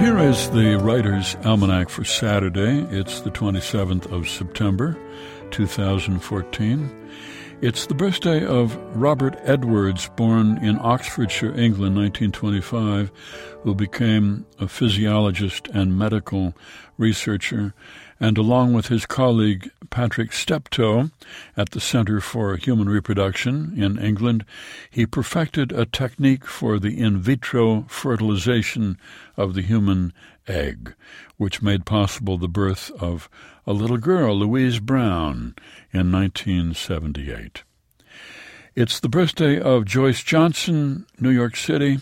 Here is the Writer's Almanac for Saturday. It's the 27th of September, 2014. It's the birthday of Robert Edwards, born in Oxfordshire, England, 1925, who became a physiologist and medical researcher, and along with his colleague Patrick Steptoe at the Centre for Human Reproduction in England, he perfected a technique for the in vitro fertilization of the human egg, which made possible the birth of a little girl, Louise Brown, in 1978. It's the birthday of Joyce Johnson, New York City,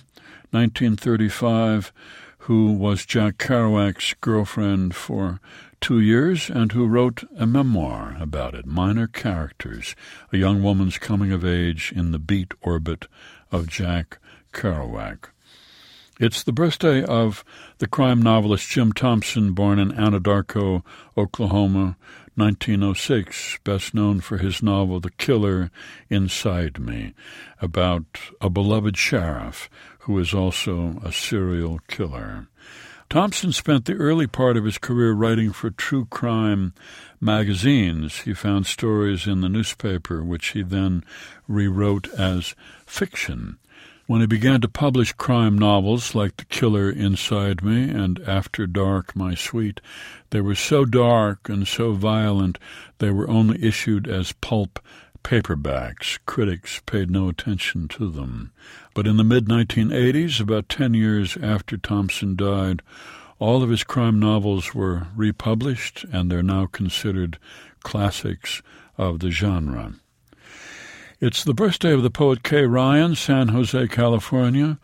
1935, who was Jack Kerouac's girlfriend for 2 years and who wrote a memoir about it, Minor Characters, a young woman's coming of age in the beat orbit of Jack Kerouac. It's the birthday of the crime novelist Jim Thompson, born in Anadarko, Oklahoma, 1906, best known for his novel The Killer Inside Me, about a beloved sheriff who is also a serial killer. Thompson spent the early part of his career writing for true crime magazines. He found stories in the newspaper, which he then rewrote as fiction. When he began to publish crime novels like The Killer Inside Me and After Dark, My Sweet, they were so dark and so violent they were only issued as pulp paperbacks. Critics paid no attention to them. But in the mid-1980s, about 10 years after Thompson died, all of his crime novels were republished, and they're now considered classics of the genre. It's the birthday of the poet Kay Ryan, San Jose, California,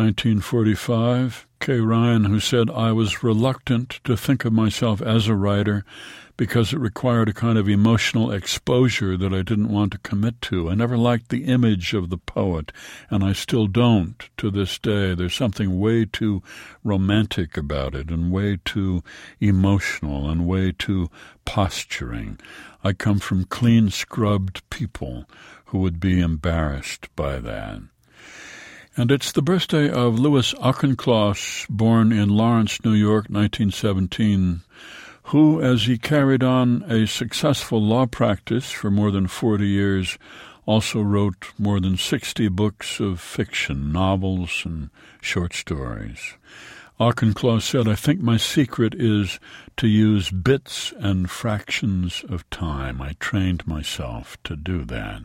1945. Kay Ryan, who said, "I was reluctant to think of myself as a writer because it required a kind of emotional exposure that I didn't want to commit to. I never liked the image of the poet, and I still don't to this day. There's something way too romantic about it and way too emotional and way too posturing. I come from clean-scrubbed people who would be embarrassed by that." And it's the birthday of Louis Auchincloss, born in Lawrence, New York, 1917, who, as he carried on a successful law practice for more than 40 years, also wrote more than 60 books of fiction, novels, and short stories. Auchincloss said, "I think my secret is to use bits and fractions of time. I trained myself to do that."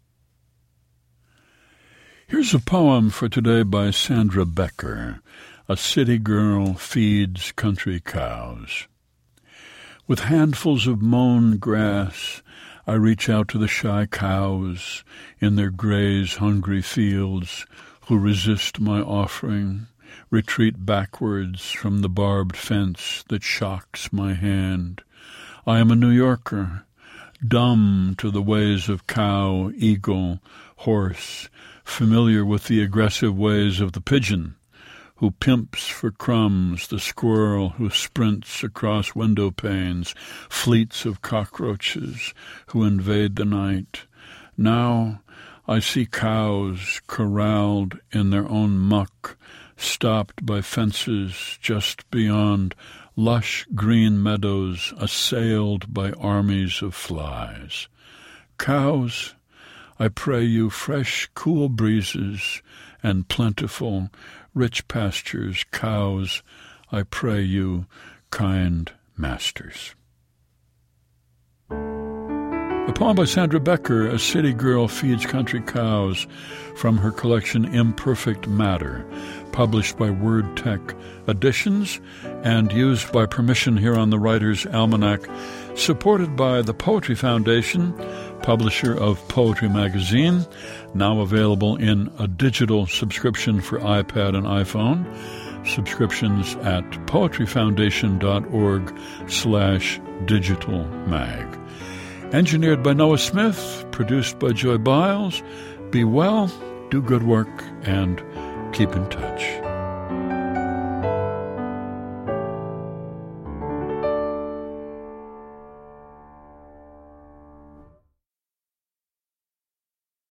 Here's a poem for today by Sandra Becker. A city girl feeds country cows. With handfuls of mown grass, I reach out to the shy cows in their graze hungry fields who resist my offering, retreat backwards from the barbed fence that shocks my hand. I am a New Yorker, dumb to the ways of cow, eagle, horse, familiar with the aggressive ways of the pigeon, who pimps for crumbs, the squirrel who sprints across window panes, fleets of cockroaches who invade the night. Now I see cows corralled in their own muck, stopped by fences just beyond lush green meadows assailed by armies of flies. Cows, I pray you fresh, cool breezes and plentiful, rich pastures. Cows, I pray you, kind masters. A poem by Sandra Becker, A City Girl Feeds Country Cows, from her collection Imperfect Matter, published by Word Tech Editions and used by permission here on the Writer's Almanac, supported by the Poetry Foundation, publisher of Poetry Magazine, now available in a digital subscription for iPad and iPhone. Subscriptions at poetryfoundation.org/digitalmag. Engineered by Noah Smith, produced by Joy Biles. Be well, do good work, and keep in touch.